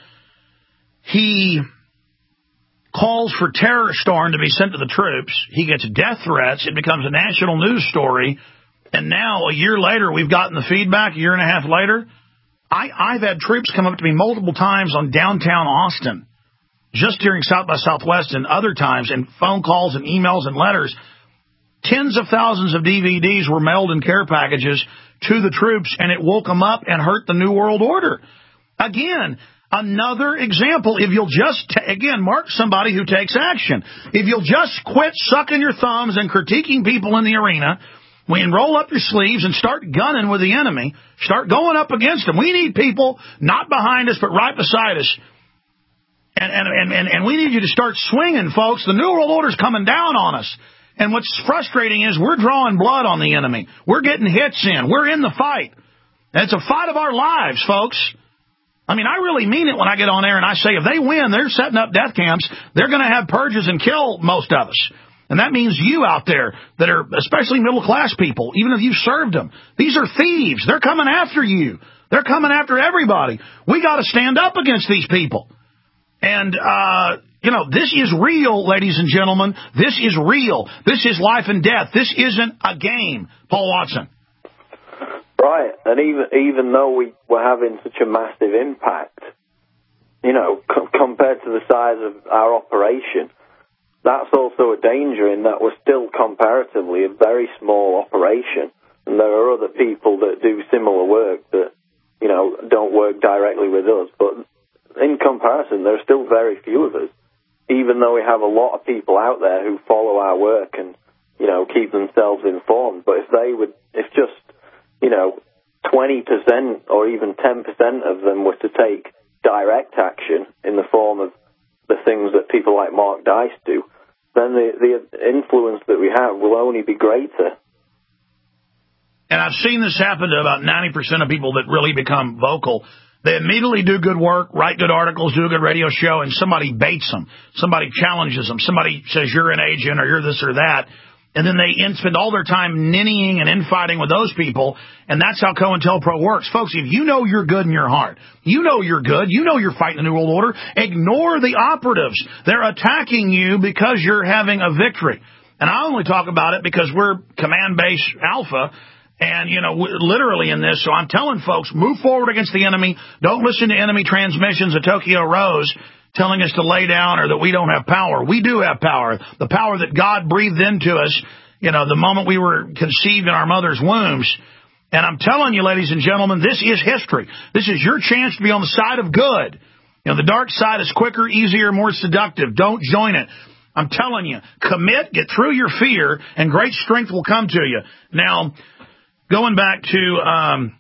He calls for terror storm to be sent to the troops. He gets death threats. It becomes a national news story. And now, a year later, we've gotten the feedback. A year and a half later, I, I've had troops come up to me multiple times on downtown Austin, just during South by Southwest and other times, and phone calls and emails and letters. Tens of thousands of D V Ds were mailed in care packages to the troops, and it woke them up and hurt the New World Order. Again, another example. If you'll just, t- again, mark somebody who takes action. If you'll just quit sucking your thumbs and critiquing people in the arena, we can roll up your sleeves and start gunning with the enemy, start going up against them. We need people not behind us, but right beside us. And, and, and, and we need you to start swinging, folks. The New World Order's coming down on us. And what's frustrating is we're drawing blood on the enemy. We're getting hits in. We're in the fight. And it's a fight of our lives, folks. I mean, I really mean it when I get on air and I say if they win, they're setting up death camps. They're going to have purges and kill most of us. And that means you out there that are especially middle-class people, even if you served them. These are thieves. They're coming after you. They're coming after everybody. We got to stand up against these people. And, uh, you know, this is real, ladies and gentlemen. This is real. This is life and death. This isn't a game, Paul Watson. Right, and even even though we were having such a massive impact, you know, c- compared to the size of our operation, that's also a danger in that we're still comparatively a very small operation, and there are other people that do similar work that, you know, don't work directly with us, but in comparison, there are still very few of us, even though we have a lot of people out there who follow our work and, you know, keep themselves informed. But if they would, if just you know, twenty percent or even ten percent of them were to take direct action in the form of the things that people like Mark Dice do, then the, the influence that we have will only be greater. And I've seen this happen to about ninety percent of people that really become vocal. They immediately do good work, write good articles, do a good radio show, and somebody baits them. Somebody challenges them. Somebody says you're an agent or you're this or that. And then they spend all their time ninnying and infighting with those people, and that's how COINTELPRO works. Folks, if you know you're good in your heart, you know you're good, you know you're fighting the New World Order, ignore the operatives. They're attacking you because you're having a victory. And I only talk about it because we're command base alpha, and, you know, literally in this. So I'm telling folks, move forward against the enemy. Don't listen to enemy transmissions of Tokyo Rose telling us to lay down or that we don't have power. We do have power. The power that God breathed into us, you know, the moment we were conceived in our mother's wombs. And I'm telling you, ladies and gentlemen, this is history. This is your chance to be on the side of good. You know, the dark side is quicker, easier, more seductive. Don't join it. I'm telling you, commit, get through your fear, and great strength will come to you. Now, going back to... Um,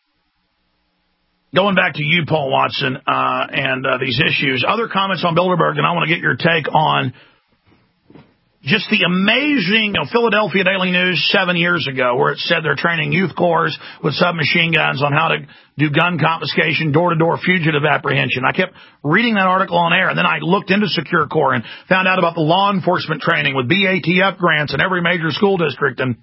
Going back to you, Paul Watson, uh, and uh, these issues, other comments on Bilderberg, and I want to get your take on just the amazing, you know, Philadelphia Daily News seven years ago, where it said they're training youth corps with submachine guns on how to do gun confiscation, door-to-door fugitive apprehension. I kept reading that article on air, and then I looked into Secure Corps and found out about the law enforcement training with B A T F grants in every major school district and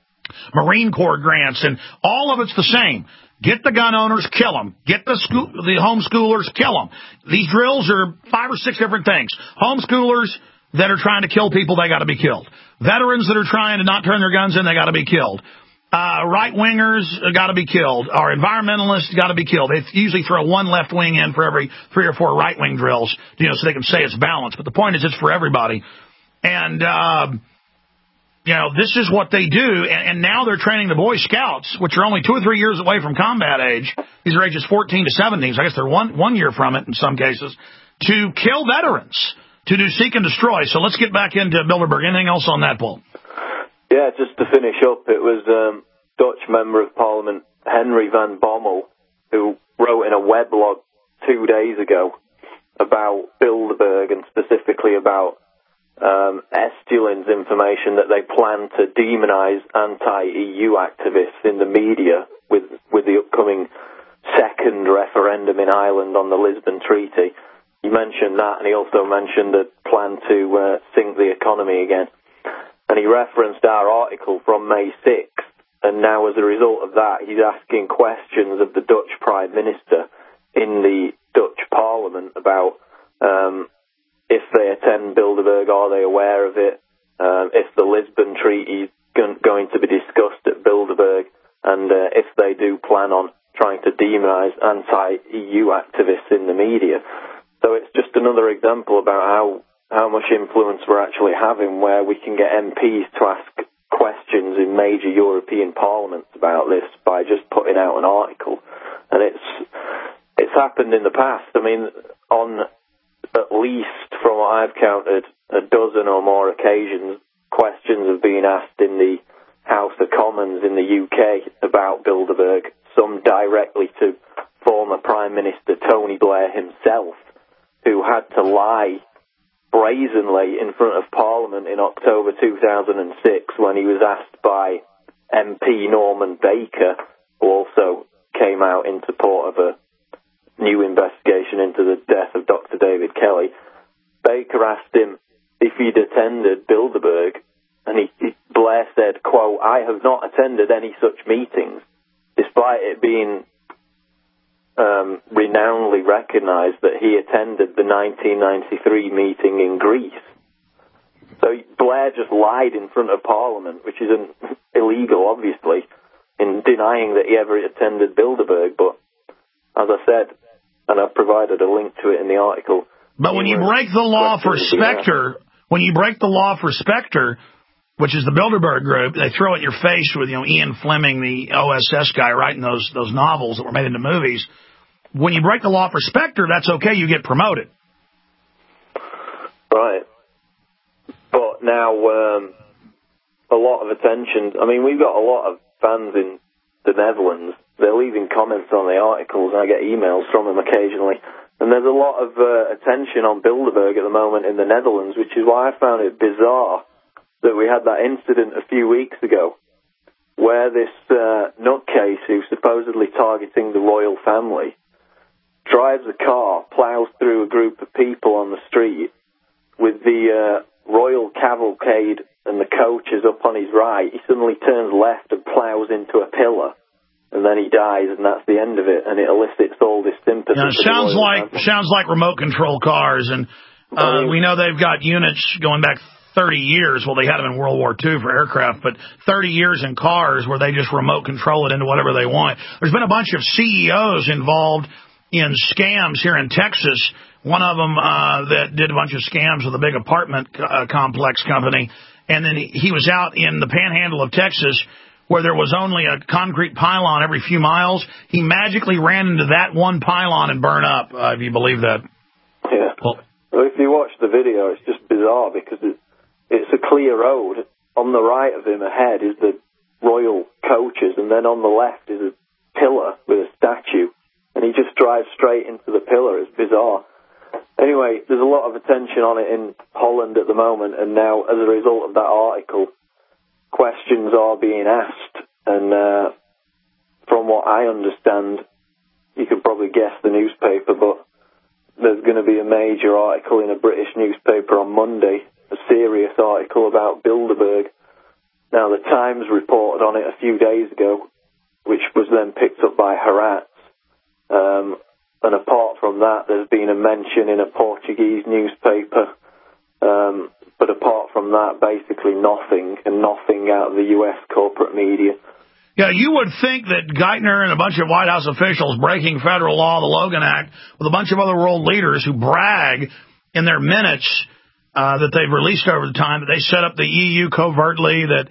Marine Corps grants, and all of it's the same. Get the gun owners, kill them. Get the school, the homeschoolers, kill them. These drills are five or six different things. Homeschoolers that are trying to kill people, they got to be killed. Veterans that are trying to not turn their guns in, they got to be killed. Uh, right-wingers got to be killed. Or environmentalists got to be killed. They usually throw one left wing in for every three or four right-wing drills, you know, so they can say it's balanced. But the point is it's for everybody. And, uh, you know, this is what they do, and, and now they're training the Boy Scouts, which are only two or three years away from combat age. These are ages fourteen to seventeen, so I guess they're one one year from it in some cases, to kill veterans, to do seek and destroy. So let's get back into Bilderberg. Anything else on that, Paul? Yeah, just to finish up, it was um, Dutch Member of Parliament Henry van Bommel who wrote in a weblog two days ago about Bilderberg and specifically about Um, Estulin's information that they plan to demonize anti-E U activists in the media with with the upcoming second referendum in Ireland on the Lisbon Treaty. He mentioned that, and he also mentioned a plan to uh, sink the economy again. And he referenced our article from May sixth, and now as a result of that, he's asking questions of the Dutch Prime Minister in the Dutch Parliament about um, if they attend Bilderberg, are they aware of it? Um, if the Lisbon Treaty is going to be discussed at Bilderberg, and uh, if they do plan on trying to demonize anti-E U activists in the media. So it's just another example about how, how much influence we're actually having, where we can get M Ps to ask questions in major European parliaments about this by just putting out an article. And it's it's happened in the past. I mean, on at least, from what I've counted, a dozen or more occasions, questions have been asked in the House of Commons in the U K about Bilderberg, some directly to former Prime Minister Tony Blair himself, who had to lie brazenly in front of Parliament in October two thousand six when he was asked by M P Norman Baker, who also came out in support of a new investigation into the death of Doctor David Kelly, Baker asked him if he'd attended Bilderberg, and he, he, Blair said, quote, "I have not attended any such meetings, despite it being um, renownedly recognized that he attended the nineteen ninety-three meeting in Greece." So Blair just lied in front of Parliament, which is an, illegal, obviously, in denying that he ever attended Bilderberg. But as I said, and I've provided a link to it in the article. But when you break the law for Spectre, when you break the law for Spectre, which is the Bilderberg group, they throw it in your face with, you know, Ian Fleming, the O S S guy writing those those novels that were made into movies. When you break the law for Spectre, that's okay. You get promoted. Right. But now um, a lot of attention. I mean, we've got a lot of fans in the Netherlands. They're leaving comments on the articles, and I get emails from them occasionally. And there's a lot of uh, attention on Bilderberg at the moment in the Netherlands, which is why I found it bizarre that we had that incident a few weeks ago where this uh, nutcase who's supposedly targeting the royal family drives a car, plows through a group of people on the street with the uh, royal cavalcade and the coaches up on his right. He suddenly turns left and plows into a pillar, and then he dies, and that's the end of it, and it elicits all this sympathy. Yeah, it sounds like family. sounds like remote control cars, and uh, I mean, we know they've got units going back thirty years. Well, they had them in World War Two for aircraft, but thirty years in cars where they just remote control it into whatever they want. There's been a bunch of C E Os involved in scams here in Texas. One of them uh, that did a bunch of scams with a big apartment uh, complex company, and then he, he was out in the panhandle of Texas where there was only a concrete pylon every few miles. He magically ran into that one pylon and burned up, uh, if you believe that. Yeah. Well, well, if you watch the video, it's just bizarre because it, it's a clear road. On the right of him ahead is the royal coaches, and then on the left is a pillar with a statue, and he just drives straight into the pillar. It's bizarre. Anyway, there's a lot of attention on it in Holland at the moment, and now, as a result of that article, questions are being asked. And uh, from what I understand, you can probably guess the newspaper, but there's going to be a major article in a British newspaper on Monday, a serious article about Bilderberg. Now, the Times reported on it a few days ago, which was then picked up by Haaretz. Um, And apart from that, there's been a mention in a Portuguese newspaper. Um, but apart from that, basically nothing, and nothing out of the U S corporate media. Yeah, you would think that Geithner and a bunch of White House officials breaking federal law, the Logan Act, with a bunch of other world leaders who brag in their minutes uh, that they've released over the time, that they set up the E U covertly, that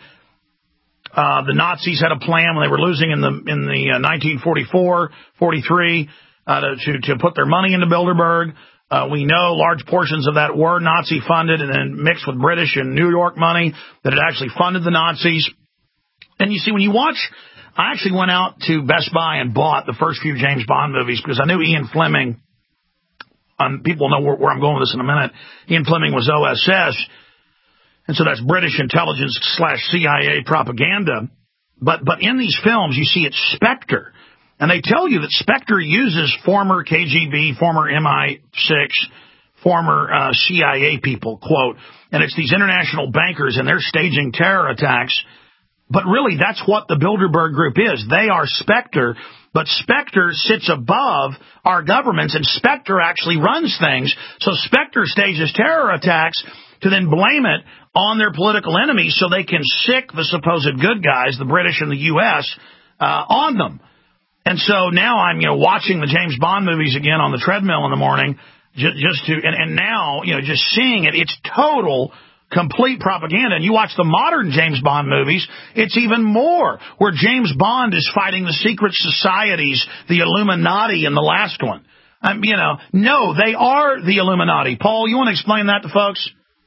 uh, the Nazis had a plan when they were losing in the in the uh, nineteen forty-four, forty-three. Uh, to, to put their money into Bilderberg. Uh, we know large portions of that were Nazi-funded and then mixed with British and New York money that had actually funded the Nazis. And you see, when you watch, I actually went out to Best Buy and bought the first few James Bond movies because I knew Ian Fleming, um, people know where, where I'm going with this in a minute, Ian Fleming was O S S, and so that's British intelligence slash C I A propaganda. But, but in these films, you see it's Spectre. And they tell you that Spectre uses former K G B, former M I six, former uh, C I A people, quote, and it's these international bankers, and they're staging terror attacks. But really, that's what the Bilderberg Group is. They are Spectre, but Spectre sits above our governments, and Spectre actually runs things. So Spectre stages terror attacks to then blame it on their political enemies so they can sick the supposed good guys, the British and the U S, uh, on them. And so now I'm, you know, watching the James Bond movies again on the treadmill in the morning, just, just to, and, and now, you know, just seeing it, it's total, complete propaganda. And you watch the modern James Bond movies, it's even more, where James Bond is fighting the secret societies, the Illuminati in the last one. Um, you know, no, they are the Illuminati. Paul, you want to explain that to folks?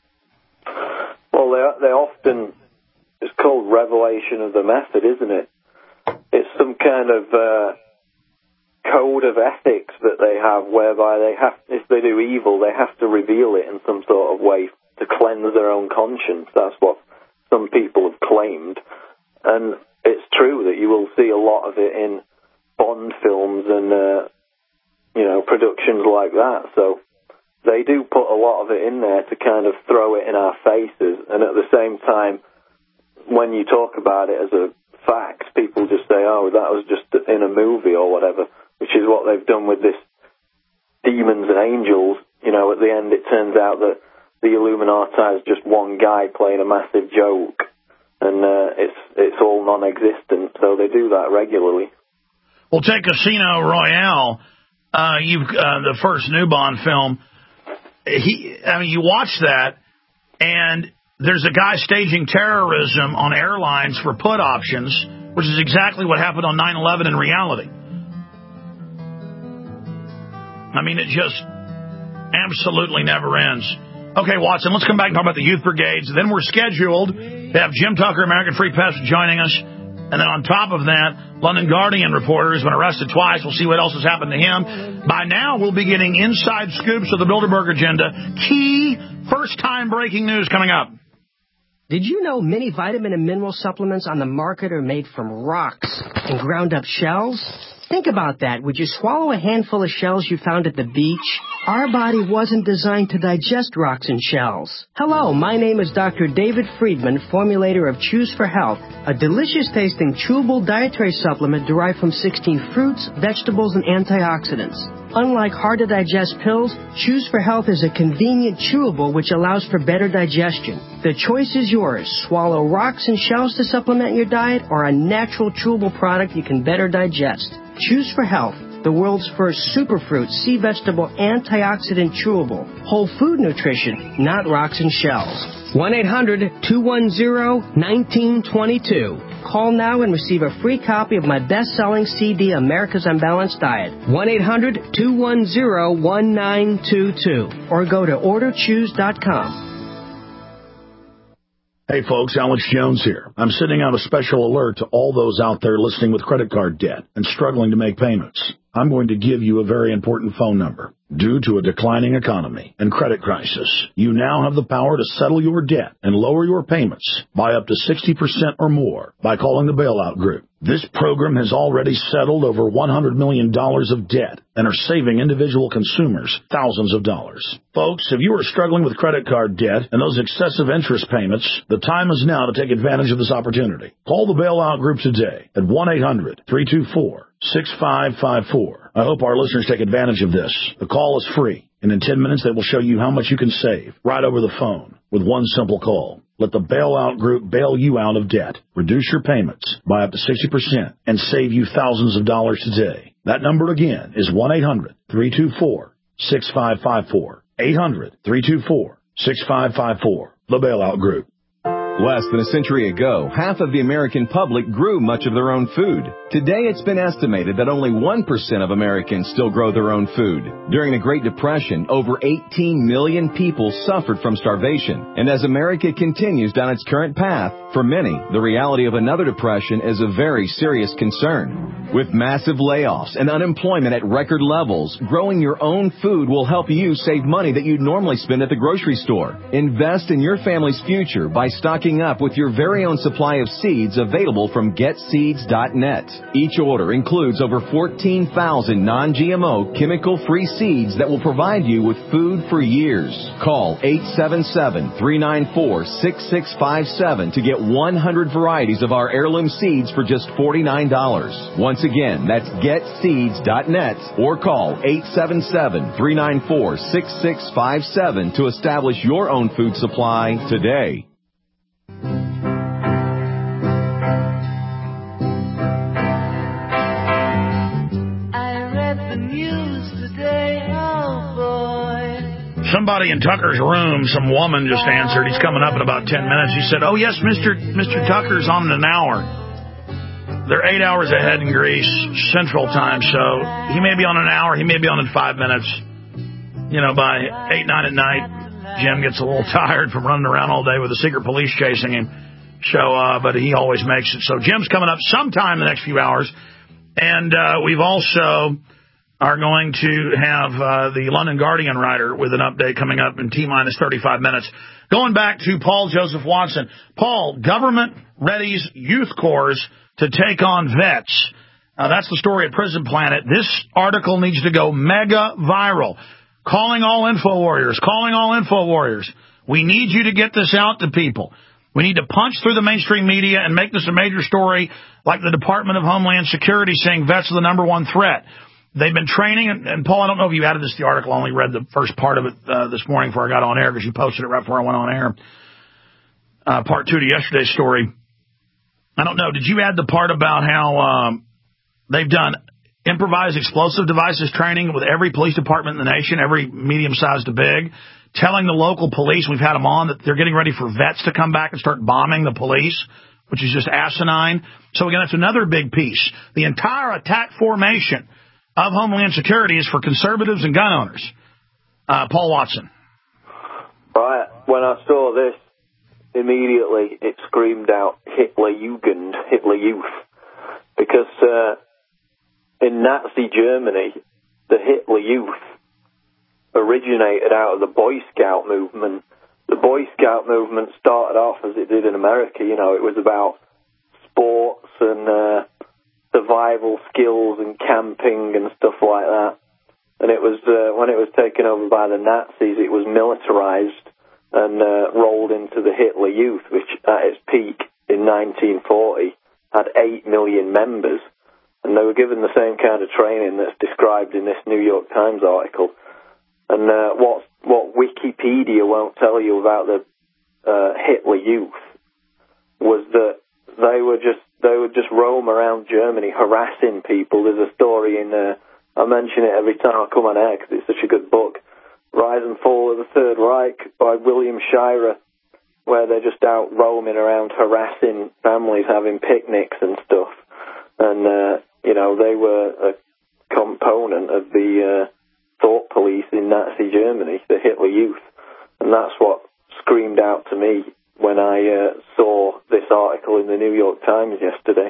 Well, they, they often, it's called revelation of the method, isn't it? It's some kind of uh, code of ethics that they have whereby they have, if they do evil, they have to reveal it in some sort of way to cleanse their own conscience. That's what some people have claimed. And it's true that you will see a lot of it in Bond films and, uh, you know, productions like that. So they do put a lot of it in there to kind of throw it in our faces. And at the same time, when you talk about it as a fact, people just say, oh, that was just in a movie or whatever, which is what they've done with this Demons and Angels. You know, at the end it turns out that the Illuminati is just one guy playing a massive joke, and uh, it's it's all non-existent. So they do that regularly. Well, take Casino Royale. Uh, you've uh, the first new Bond film. He, I mean, you watch that, and there's a guy staging terrorism on airlines for put options, which is exactly what happened on nine eleven in reality. I mean, it just absolutely never ends. Okay, Watson, let's come back and talk about the youth brigades. Then we're scheduled to have Jim Tucker, American Free Press, joining us. And then on top of that, London Guardian reporter has been arrested twice. We'll see what else has happened to him. By now, we'll be getting inside scoops of the Bilderberg agenda. Key first-time breaking news coming up. Did you know many vitamin and mineral supplements on the market are made from rocks and ground-up shells? Think about that. Would you swallow a handful of shells you found at the beach? Our body wasn't designed to digest rocks and shells. Hello, my name is Doctor David Friedman, formulator of Choose for Health, a delicious-tasting chewable dietary supplement derived from sixteen fruits, vegetables, and antioxidants. Unlike hard-to-digest pills, Choose for Health is a convenient chewable which allows for better digestion. The choice is yours. Swallow rocks and shells to supplement your diet, or a natural chewable product you can better digest. Choose for Health, the world's first superfruit, sea vegetable, antioxidant chewable. Whole food nutrition, not rocks and shells. one eight hundred two one zero one nine two two. Call now and receive a free copy of my best-selling C D, America's Unbalanced Diet. one eight hundred two one zero one nine two two. Or go to order choose dot com. Hey folks, Alex Jones here. I'm sending out a special alert to all those out there listening with credit card debt and struggling to make payments. I'm going to give you a very important phone number. Due to a declining economy and credit crisis, you now have the power to settle your debt and lower your payments by up to sixty percent or more by calling the Bailout Group. This program has already settled over one hundred million dollars of debt and are saving individual consumers thousands of dollars. Folks, if you are struggling with credit card debt and those excessive interest payments, the time is now to take advantage of this opportunity. Call the Bailout Group today at one eight hundred three two four six five five four. I hope our listeners take advantage of this. The call is free, and in ten minutes they will show you how much you can save right over the phone with one simple call. Let the Bailout Group bail you out of debt, reduce your payments by up to sixty percent, and save you thousands of dollars today. That number again is one eight hundred three two four six five five four. eight hundred three two four six five five four. The Bailout Group. Less than a century ago, half of the American public grew much of their own food. Today, it's been estimated that only one percent of Americans still grow their own food. During the Great Depression, over eighteen million people suffered from starvation. And as America continues down its current path, for many, the reality of another depression is a very serious concern. With massive layoffs and unemployment at record levels, growing your own food will help you save money that you'd normally spend at the grocery store. Invest in your family's future by stocking up with your very own supply of seeds available from get seeds dot net. Each order includes over fourteen thousand non G M O, chemical-free seeds that will provide you with food for years. Call eight seven seven three nine four six six five seven to get one hundred varieties of our heirloom seeds for just forty-nine dollars. Once again, that's get seeds dot net or call eight seven seven three nine four six six five seven to establish your own food supply today. Somebody in Tucker's room, some woman just answered. He's coming up in about ten minutes. He said, oh, yes, Mister Mister Tucker's on in an hour. They're eight hours ahead in Greece, Central Time, so he may be on an hour. He may be on in five minutes. You know, by eight, nine at night, Jim gets a little tired from running around all day with the secret police chasing him. So, uh, but he always makes it. So Jim's coming up sometime in the next few hours. And uh, we've also are going to have uh, the London Guardian writer with an update coming up in T-minus thirty-five minutes. Going back to Paul Joseph Watson. Paul, government readies youth corps to take on vets. Uh, that's the story at Prison Planet. This article needs to go mega viral. Calling all info warriors, calling all info warriors. We need you to get this out to people. We need to punch through the mainstream media and make this a major story like the Department of Homeland Security saying vets are the number one threat. They've been training, and, and Paul, I don't know if you added this to the article. I only read the first part of it uh, this morning before I got on air because you posted it right before I went on air. Uh, part two to yesterday's story. I don't know. Did you add the part about how um, they've done improvised explosive devices training with every police department in the nation, every medium-sized to big, telling the local police, we've had them on, that they're getting ready for vets to come back and start bombing the police, which is just asinine. So, again, that's another big piece. The entire attack formation of Homeland Security is for conservatives and gun owners. Uh, Paul Watson. Right. When I saw this, immediately it screamed out Hitler Jugend, Hitler Youth. Because uh, in Nazi Germany, the Hitler Youth originated out of the Boy Scout movement. The Boy Scout movement started off as it did in America. You know, it was about sports and uh, survival skills and camping and stuff like that. And it was uh, when it was taken over by the Nazis, it was militarized and uh, rolled into the Hitler Youth, which at its peak in nineteen forty had eight million members. And they were given the same kind of training that's described in this New York Times article. And uh, what what Wikipedia won't tell you about the uh, Hitler Youth was that they were just they would just roam around Germany harassing people. There's a story in uh, I mention it every time I come on air because it's such a good book, Rise and Fall of the Third Reich by William Shirer, where they're just out roaming around harassing families, having picnics and stuff. And uh, you know, they were a component of the uh, thought police in Nazi Germany, the Hitler Youth. And that's what screamed out to me when I uh, saw this article in the New York Times yesterday.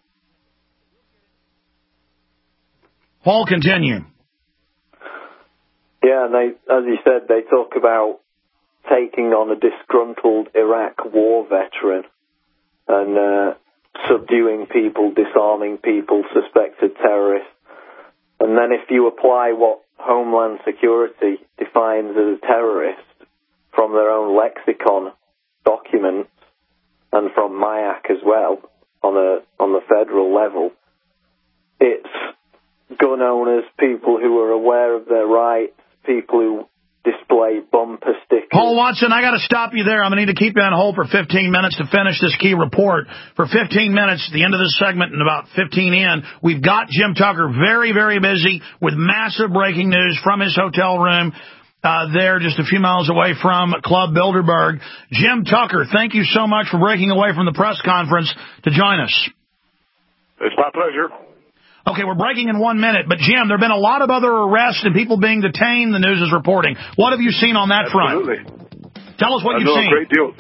Paul, continue. Yeah, and they, as you said, they talk about taking on a disgruntled Iraq war veteran and uh, subduing people, disarming people, suspected terrorists. And then if you apply what Homeland Security defines as a terrorist from their own lexicon documents and from M I A C as well on a on the federal level, it's gun owners, people who are aware of their rights, people who display bumper stickers. Paul Watson, I got to stop you there. I'm going to need to keep you on hold for fifteen minutes to finish this key report. For fifteen minutes, at the end of this segment, and about fifteen in, we've got Jim Tucker very, very busy with massive breaking news from his hotel room uh, there just a few miles away from Club Bilderberg. Jim Tucker, thank you so much for breaking away from the press conference to join us. It's my pleasure. Okay, we're breaking in one minute, but Jim, there have been a lot of other arrests and people being detained, the news is reporting. What have you seen on that Absolutely. front? Tell us what I you've know seen. A great deal.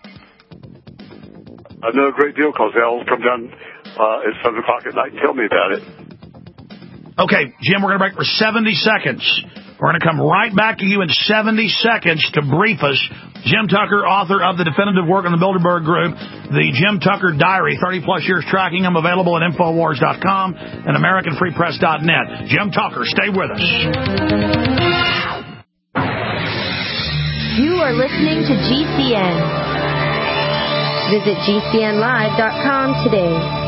I know a great deal because they'll come down uh, at seven o'clock at night and tell me about it. Okay, Jim, we're going to break for seventy seconds. We're going to come right back to you in seventy seconds to brief us. Jim Tucker, author of the definitive work on the Bilderberg Group, the Jim Tucker Diary, thirty-plus years tracking him, available at Infowars dot com and American Free Press dot net. Jim Tucker, stay with us. You are listening to G C N. Visit G C N live dot com today.